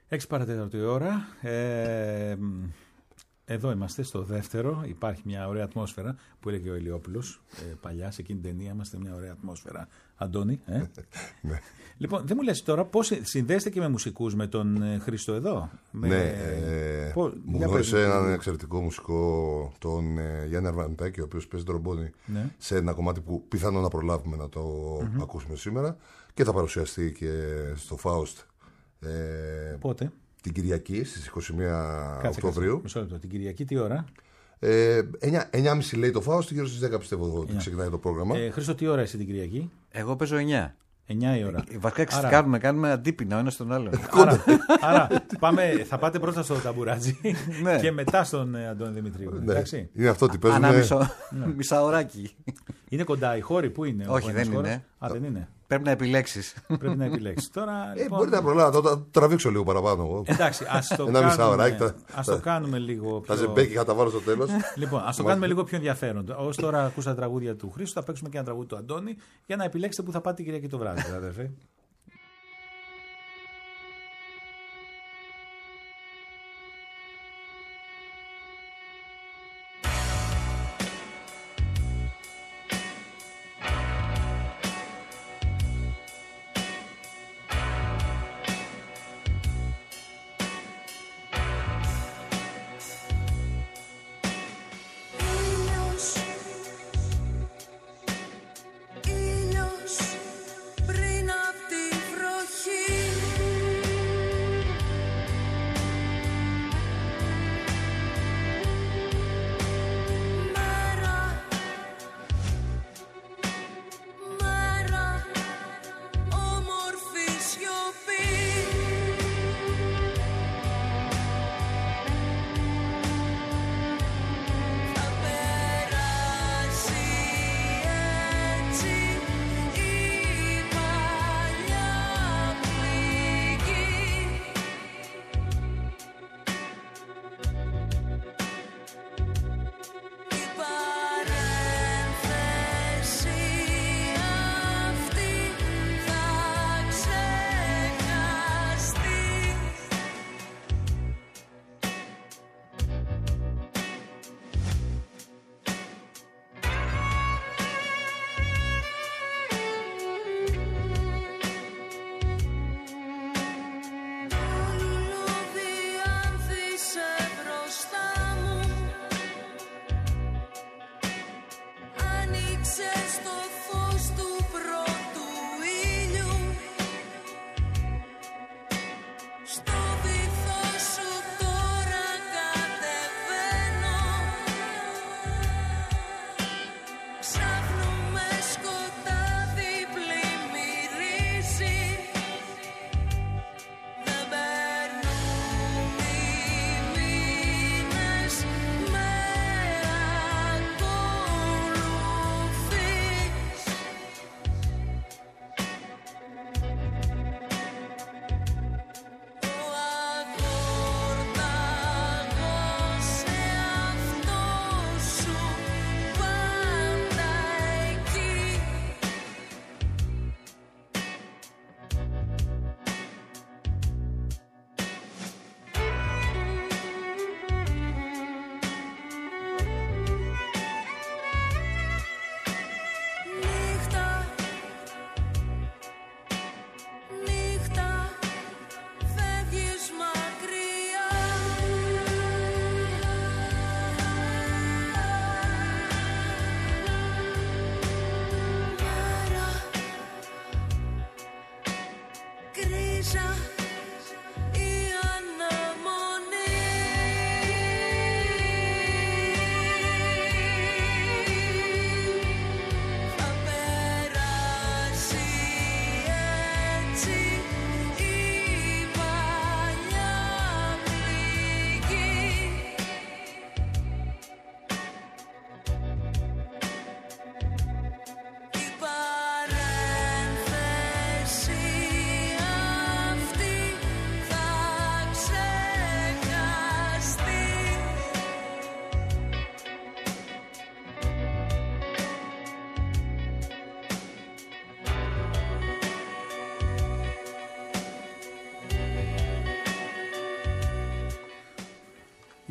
6 παρατέταρτο η ώρα. Εδώ είμαστε στο δεύτερο. Υπάρχει μια ωραία ατμόσφαιρα που έλεγε ο Ηλιόπουλος παλιά σε εκείνη την ταινία. Είμαστε μια ωραία ατμόσφαιρα. Αντώνη. Ναι. Λοιπόν, δεν μου λες τώρα πώς συνδέεστε και με μουσικούς με τον Χρήστο εδώ. Ναι. Μου γνώρισε έναν εξαιρετικό μουσικό, τον Γιάννη Αρβανιτάκη, ο οποίος παίζει τρομπόνι σε ένα κομμάτι που πιθανόν να προλάβουμε να το ακούσουμε σήμερα και θα παρουσιαστεί και στο Φάουστ. Πότε? Την Κυριακή στις 21 Οκτωβρίου. Μισό λεπτό. Την Κυριακή τι ώρα? 9.30 λέει το Φάουστ, γύρω στις 10 πιστεύω ότι ξεκινάει το πρόγραμμα. Χρήστο, τι ώρα είσαι την Κυριακή? Εγώ παίζω 9. 9 η ώρα. Βασικά κάνουμε αντίπεινα ο ένας στον άλλον. Άρα θα πάτε πρώτα στο Ταμπουράτζι και μετά στον Αντώνη Δημητρίου. Εντάξει. Είναι αυτό ότι παίζουμε. Ένα μισάωράκι. Είναι κοντά η χώρη, πού είναι? Όχι, δεν είναι. Δεν είναι. Πρέπει να επιλέξεις. Τώρα, λοιπόν... Μπορείτε να προλάβω, θα το τραβήξω λίγο παραπάνω. Εντάξει, ας το κάνουμε λίγο πιο... Τα ζεμπέκι θα τα βάλω στο τέλος. Λοιπόν, ας το κάνουμε λίγο πιο ενδιαφέρον. Ως τώρα ακούσατε τραγούδια του Χρήστου, θα παίξουμε και ένα τραγούδι του Αντώνη για να επιλέξετε που θα πάτε Κυριακή το βράδυ, αδερφέ. Ήλιος πριν απ' τη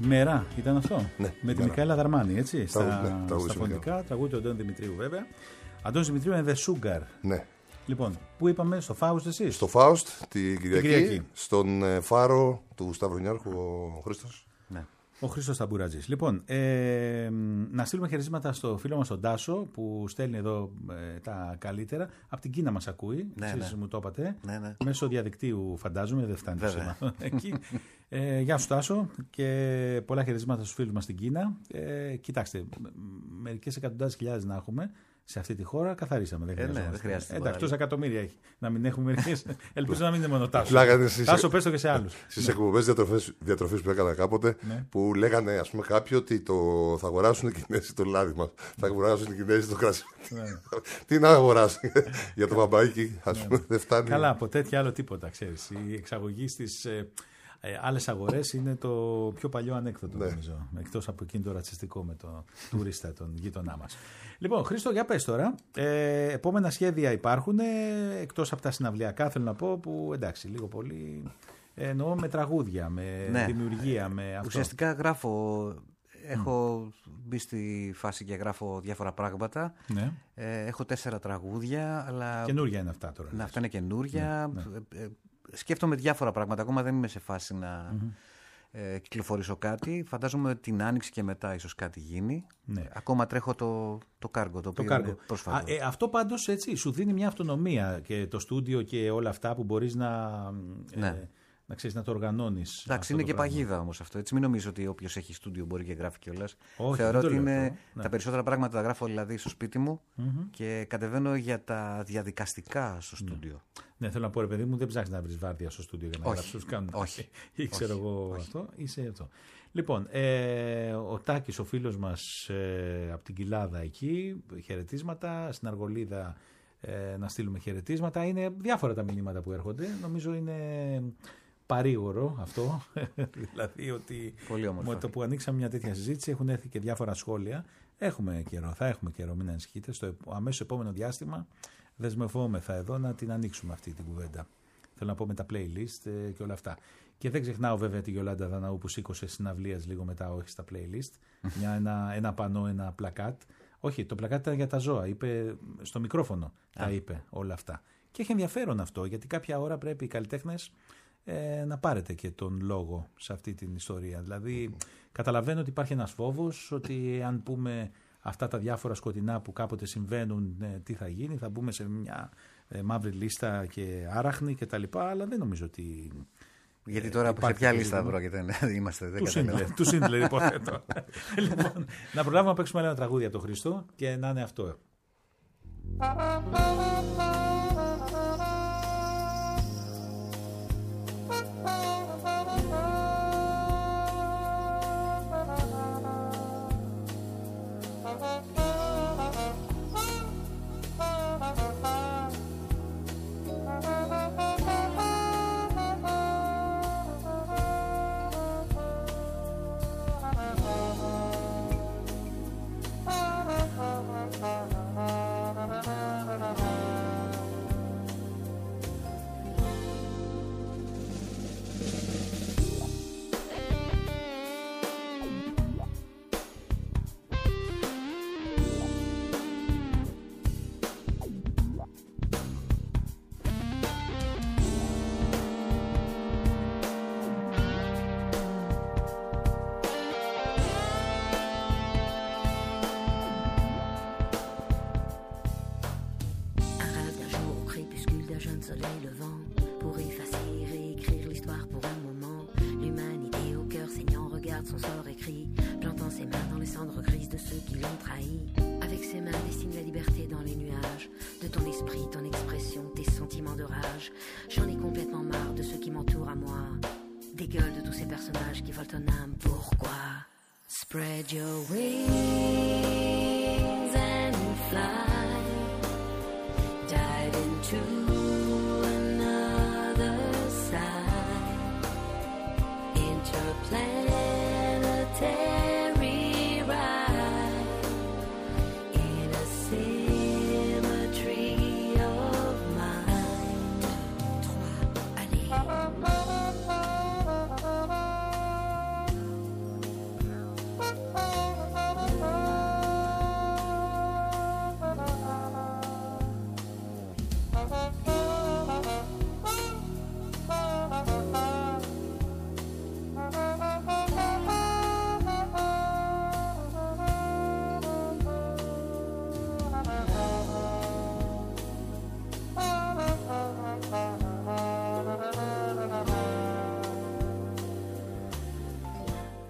Μέρα ήταν αυτό. Ναι, με τη Μικαέλα Δαρμάνη, έτσι. Στα τραγούδι φωνικά, τραγούδι του Αντώνη Δημητρίου, βέβαια. Αντώνης Δημητρίου είναι The Sugar. Ναι. Λοιπόν, πού είπαμε, στο Φάουστ εσείς? Στο Φάουστ, την Κυριακή, στον Φάρο του Σταυρονιάρχου ο Χρήστος. Ναι. Ο Χρήστος Ταμπουρατζής. Λοιπόν, να στείλουμε χαιρετίσματα στο φίλο μας τον Τάσο που στέλνει εδώ τα καλύτερα. Από την Κίνα μας ακούει, εσείς μου το είπατε. Ναι. Μέσω διαδικτύου φαντάζομαι, δεν φτάνει το εκεί. Γεια σου Τάσο και πολλά χαιρετίσματα στους φίλους μας στην Κίνα. Κοιτάξτε, μερικές εκατοντάδες χιλιάδες να έχουμε σε αυτή τη χώρα, καθαρίσαμε. Δεν χρειάζεται. Εντάξει, τόσα εκατομμύρια έχει. Να μην έχουμε μερικές. Ελπίζω να μην είναι μόνο Τάσο. Τάσο, πες το και σε άλλους. Στις εκπομπές διατροφής που έκανα κάποτε, που λέγανε ας πούμε κάποιοι ότι θα αγοράσουν οι Κινέζοι το λάδι μας. Θα αγοράσουν οι Κινέζοι το κρασί. Τι να αγοράσουν για το μπαμπάκι, ας πούμε, δεν φτάνει. Καλά, από τέτοια άλλο τίποτα, ξέρεις. Η εξαγωγή στις άλλες αγορές είναι το πιο παλιό ανέκδοτο, νομίζω. Εκτός από εκείνο το ρατσιστικό με τον τουρίστα, τον γείτονά μας. Λοιπόν, Χρήστο, για πες τώρα. Επόμενα σχέδια υπάρχουν, εκτός από τα συναυλιακά, θέλω να πω, που εντάξει, λίγο πολύ εννοώ με τραγούδια, με δημιουργία, με αυτό. Ουσιαστικά γράφω. Έχω μπει στη φάση και γράφω διάφορα πράγματα. Ναι. Έχω 4 τραγούδια. Αλλά... Καινούρια είναι αυτά τώρα. Ναι, αυτά είναι καινούρια. Ναι. Σκέφτομαι διάφορα πράγματα. Ακόμα δεν είμαι σε φάση να κυκλοφορήσω κάτι. Φαντάζομαι ότι την άνοιξη και μετά ίσως κάτι γίνει. Ναι. Ακόμα τρέχω το κάργο, το οποίο πρόσφατα. Αυτό πάντως έτσι σου δίνει μια αυτονομία και το στούντιο και όλα αυτά που μπορείς να ξέρεις να το οργανώνεις. Εντάξει, είναι και παγίδα όμως αυτό. Έτσι, μην νομίζω ότι όποιος έχει στούντιο μπορεί και γράφει κιόλας. Θεωρώ ότι τα περισσότερα πράγματα τα γράφω δηλαδή στο σπίτι μου και κατεβαίνω για τα διαδικαστικά στο στούντιο. Ναι, θέλω να πω, ρε παιδί μου, δεν ψάχνεις να βρεις βάρδια στο στούντιο για να γράψεις. Όχι. Ή ξέρω εγώ αυτό. Είσαι αυτό. Λοιπόν, ο Τάκης, ο φίλος μας από την Κοιλάδα εκεί, χαιρετίσματα. Στην Αργολίδα να στείλουμε χαιρετίσματα. Είναι διάφορα τα μηνύματα που έρχονται. Νομίζω είναι παρήγορο αυτό. Δηλαδή ότι με το που ανοίξαμε μια τέτοια συζήτηση έχουν έρθει και διάφορα σχόλια. Έχουμε καιρό, θα έχουμε καιρό, μην ανησυχείτε. Στο αμέσως επόμενο διάστημα δεσμευόμεθα εδώ να την ανοίξουμε αυτή την κουβέντα. Θέλω να πω με τα playlist και όλα αυτά. Και δεν ξεχνάω βέβαια τη Γιολάντα Δαναού που σήκωσε συναυλίας λίγο μετά, όχι στα playlist. Ένα πανό, ένα πλακάτ. Όχι, το πλακάτ ήταν για τα ζώα. Είπε στο μικρόφωνο τα είπε όλα αυτά. Και έχει ενδιαφέρον αυτό, γιατί κάποια ώρα πρέπει οι καλλιτέχνες να πάρετε και τον λόγο σε αυτή την ιστορία. Δηλαδή, καταλαβαίνω ότι υπάρχει ένας φόβος ότι αν πούμε αυτά τα διάφορα σκοτεινά που κάποτε συμβαίνουν, τι θα γίνει, θα μπούμε σε μια μαύρη λίστα και άραχνη κτλ. Αλλά δεν νομίζω ότι. Γιατί τώρα σε ποια λίστα πρόκειται να είμαστε, δεν καταλαβαίνω. Του Σίντλερ, υποθέτω. Λοιπόν, να προλάβουμε να παίξουμε ένα τραγούδι από τον Χριστό και να είναι αυτό. Soleil levant pour effacer et réécrire l'histoire pour un moment. L'humanité au cœur saignant regarde son sort écrit, plantant ses mains dans les cendres grises de ceux qui l'ont trahi. Avec ses mains dessine la liberté dans les nuages, de ton esprit, ton expression, tes sentiments de rage. J'en ai complètement marre de ceux qui m'entourent à moi, des gueules de tous ces personnages qui volent ton âme. Pourquoi? Spread your wings and fly, dive into planetary ride in a symmetry of mind. 3, allez.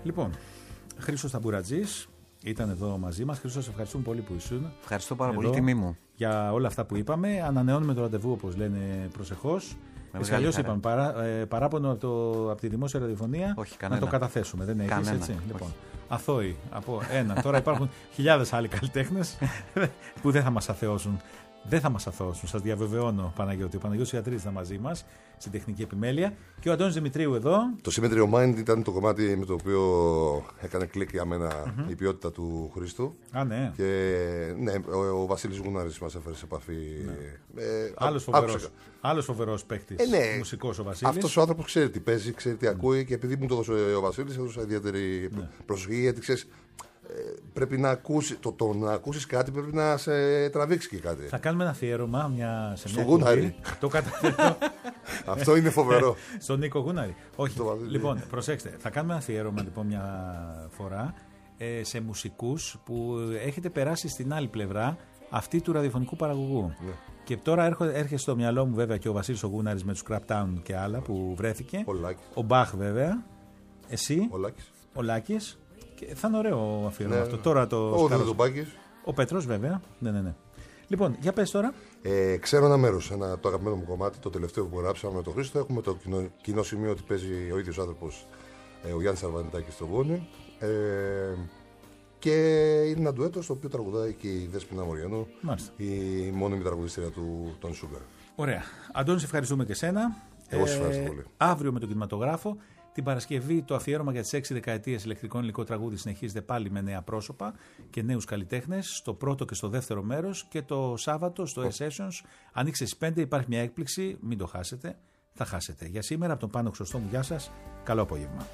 Λοιπόν, Χρήστος Ταμπουρατζής ήταν εδώ μαζί μας. Χρήστο, σε ευχαριστούμε πολύ που ήσουν. Ευχαριστώ πάρα πολύ, τιμή μου. Για όλα αυτά που είπαμε. Ανανεώνουμε το ραντεβού, όπως λένε, προσεχώς. Αλλιώς είπαμε, παράπονο από τη δημόσια ραδιοφωνία. Όχι, να το καταθέσουμε. Δεν έχεις, έτσι. Λοιπόν, αθώοι από ένα. Τώρα υπάρχουν χιλιάδες άλλοι καλλιτέχνες που δεν θα μας αθεώσουν. Δεν θα μας αθώσουν, σας διαβεβαιώνω, Παναγιώτη. Ο Παναγιώτης Ιατρίδης ήταν μαζί μας στην τεχνική επιμέλεια και ο Αντώνης Δημητρίου εδώ. Το Symmetry of Mind ήταν το κομμάτι με το οποίο έκανε κλικ για μένα η ποιότητα του Χρήστου. Α, ναι. Και ναι, ο Βασίλης Γουνάρης μας έφερε σε επαφή. Ναι. Άλλος φοβερός παίκτης, μουσικός ο Βασίλης. Αυτός ο άνθρωπος ξέρει τι παίζει, ξέρει τι ακούει και επειδή μου το έδωσε ο Βασίλης, έδωσα ιδιαίτερη προσοχή γιατί ξέρεις. Πρέπει να ακούσεις, να ακούσεις κάτι, πρέπει να σε τραβήξει και κάτι. Θα κάνουμε ένα αφιέρωμα στο Γούναρη. Το καταφέρω. Αυτό είναι φοβερό. Στον Νίκο Γούναρη. Όχι. Λοιπόν, προσέξτε. Θα κάνουμε ένα αφιέρωμα λοιπόν μια φορά σε μουσικούς που έχετε περάσει στην άλλη πλευρά αυτή του ραδιοφωνικού παραγωγού. Ναι. Και τώρα έρχεται στο μυαλό μου βέβαια και ο Βασίλης ο Γούναρης με τους Craptown και άλλα που βρέθηκε. Ο Μπαχ βέβαια. Εσύ. Ο Λάκης. Και θα είναι ωραίο αφιέρωμα αυτό. Τώρα ο Πέτρος βέβαια. Ναι. Λοιπόν, για πες τώρα. Ξέρω ένα μέρος, το αγαπημένο μου κομμάτι, το τελευταίο που γράψαμε με τον Χρήστο. Έχουμε το κοινό σημείο ότι παίζει ο ίδιος άνθρωπος, ο Γιάννης Αρβανιτάκης στο Γόνι. Και είναι ένα ντουέτο στο οποίο τραγουδάει και η Δέσποινα Μοριανού, η μόνιμη τραγουδίστρια του Τόνι Σούγκαρ. Ωραία. Αντώνη, ευχαριστούμε και σένα. Εγώ σας ευχαριστώ πολύ. Αύριο με τον κινηματογράφο. Την Παρασκευή το αφιέρωμα για τις 6 δεκαετίες ηλεκτρικό υλικό τραγούδι συνεχίζεται πάλι με νέα πρόσωπα και νέους καλλιτέχνες στο πρώτο και στο δεύτερο μέρος και το Σάββατο στο E-Sessions ανοίξει στις 5, υπάρχει μια έκπληξη, μην το χάσετε, θα χάσετε. Για σήμερα από τον Πάνο Χρωστόμου, γεια σας, καλό απόγευμα.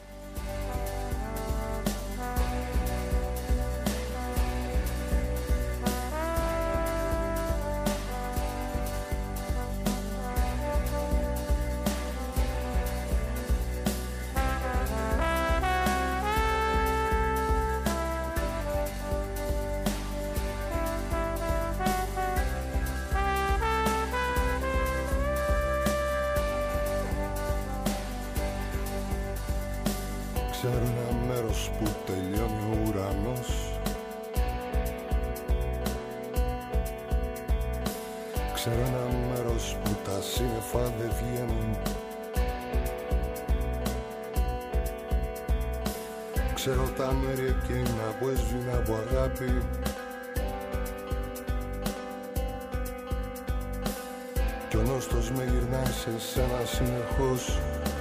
Ξέρω ένα μέρος που τελειώνει ο ουρανός. Ξέρω ένα μέρος που τα σύννεφα δεν βγαίνουν. Ξέρω τα μέρη εκείνα που έσβηνα από αγάπη. Κι ο νόστος με γυρνάει σε σένα συνεχώς.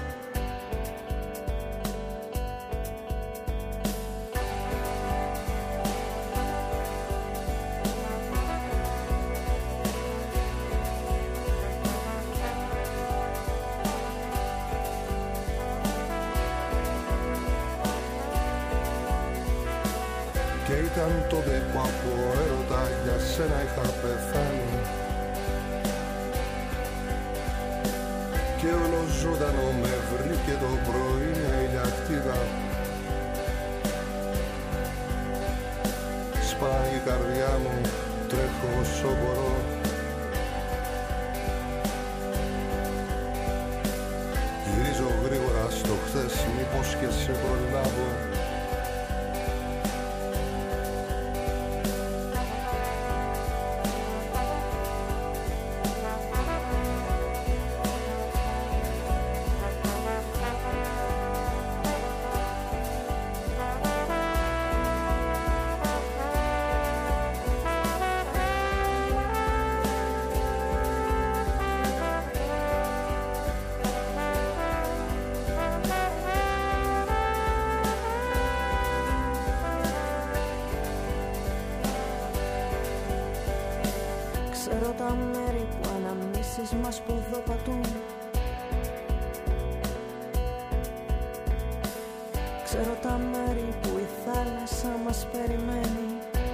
Και ήταν τότε που από έρωτα για σένα είχα πεθάνει. Και όλο ζωντανό με βρήκε το πρωί μια ηλιακτίδα. Σπάει η καρδιά μου, τρέχω όσο μπορώ. Γυρίζω γρήγορα στο χθες, μήπως και σε προλάβω. Ξέρω τα μέρη που αναμνήσεις μας ποδοπατούν. Ξέρω τα μέρη που η θάλασσα μας περιμένει.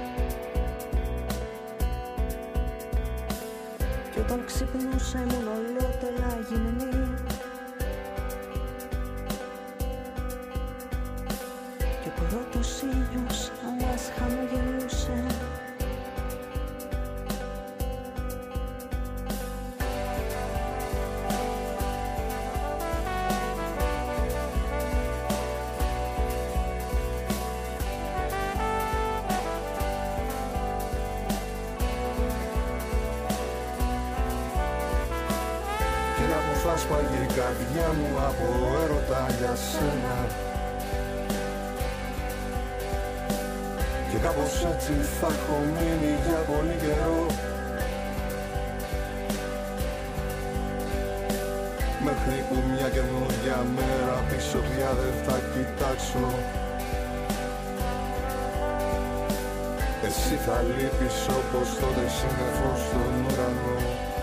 Κι όταν ξυπνούσα ήμουν ολότελα γυμνή. Και ο πρώτος ήλιος μας χαμογελούσε. θα σπαγεί η καρδιά μου από έρωτα για σένα. Και κάπως έτσι θα έχω μείνει για πολύ καιρό, μέχρι που μια καινούργια μέρα πίσω πια δεν θα κοιτάξω. Εσύ θα λείπεις όπως τότε σύννεφο στον ουρανό.